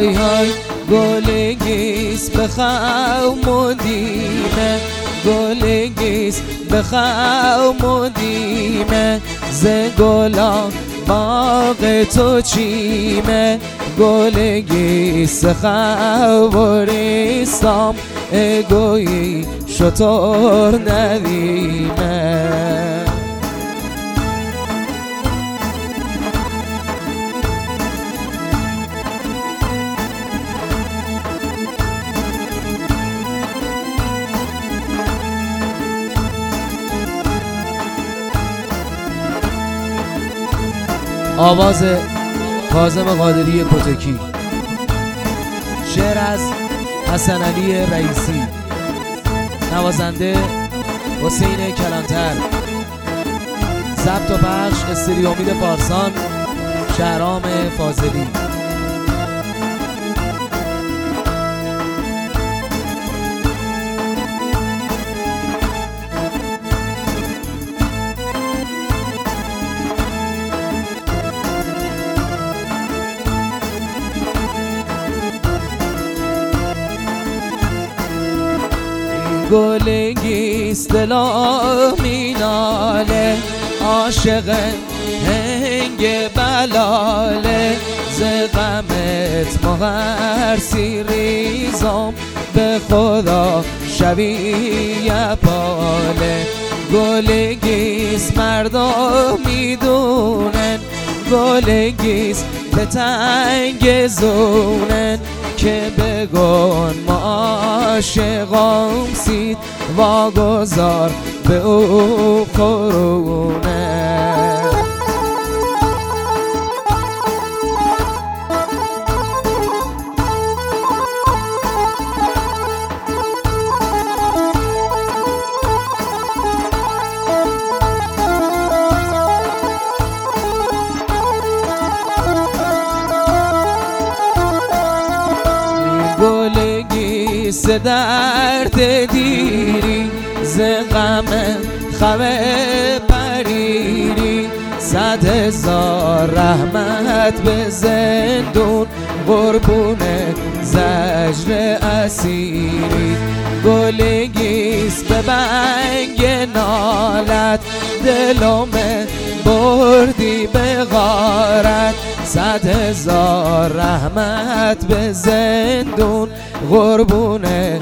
های گلگیس بخمودیمه گلگیس بخمودیمه ز گلا باغ تو چیمه گلگیس خبریستم اگویی شطور ندیمه آواز کاظم قادری کتکی، شعر از حسن علی رئیسی، نوازنده حسین کلانتر، ضبط و پخش استودیو امید پارسان، شهرام فاضلی. گلگیس دلا میناله عاشق هنگ بلاله ز غمت مغرسی ریزم به خدا شبیه پاله گلگیس مردا میدونن گلگیس به تنگ زونن که بگن ما عاشقام سید واگذار به او قرونه ز درد دیری ز غم خبه پریری 100,000 رحمت به زندون قربون زجر اسیری گلگیس به بنگ نالت دلم بردی به غارت 100,000 رحمت به زندون قربون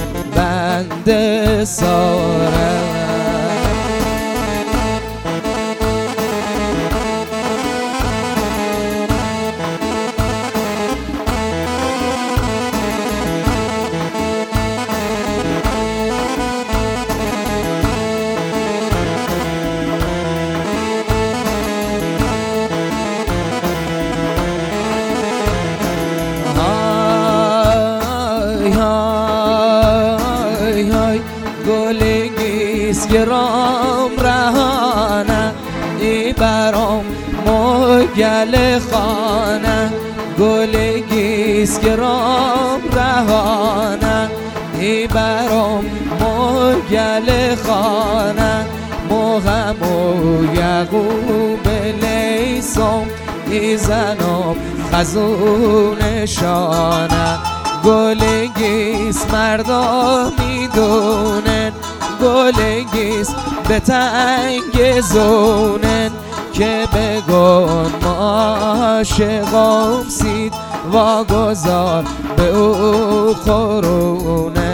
بنده سارت گلگیس گرام رهانه ای برام مگل خانه گلگیس گرام رهانه ای برام مگل خانه مهم و یعقوب لیسم ای زنم خزون شانه گلگیس مردا میدونن گلگیس به تنگ زونن که بگن ما عاشقام سید واگذار به او قرونه